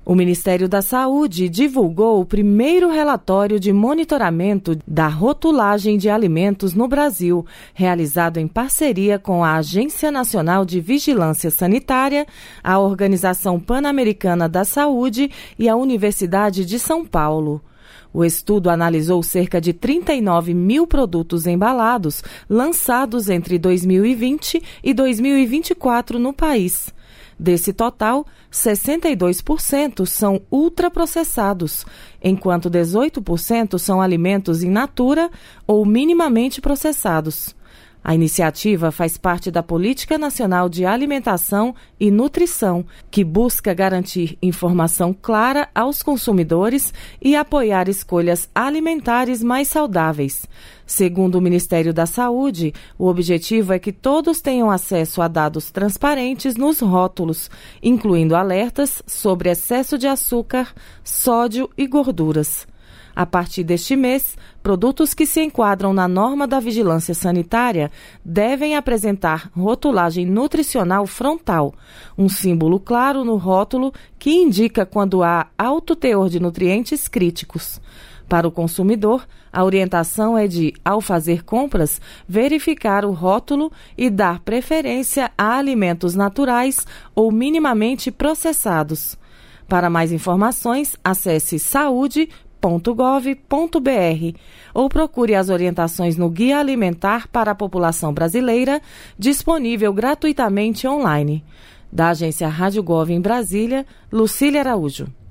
O Ministério da Saúde divulgou o primeiro relatório de monitoramento da rotulagem de alimentos no Brasil, realizado em parceria com a Agência Nacional de Vigilância Sanitária, a Organização Pan-Americana da Saúde e a Universidade de São Paulo. O estudo analisou cerca de 39 mil produtos embalados lançados entre 2020 e 2024 no país. Desse total, 62% são ultraprocessados, enquanto 18% são alimentos in natura ou minimamente processados. A iniciativa faz parte da Política Nacional de Alimentação e Nutrição, que busca garantir informação clara aos consumidores e apoiar escolhas alimentares mais saudáveis. Segundo o Ministério da Saúde, o objetivo é que todos tenham acesso a dados transparentes nos rótulos, incluindo alertas sobre excesso de açúcar, sódio e gorduras. A partir deste mês, produtos que se enquadram na norma da vigilância sanitária devem apresentar rotulagem nutricional frontal, um símbolo claro no rótulo que indica quando há alto teor de nutrientes críticos. Para o consumidor, a orientação é de, ao fazer compras, verificar o rótulo e dar preferência a alimentos naturais ou minimamente processados. Para mais informações, acesse saúde.gov.br ou procure as orientações no Guia Alimentar para a População Brasileira, disponível gratuitamente online. Da Agência Rádio Gov em Brasília, Lucília Araújo.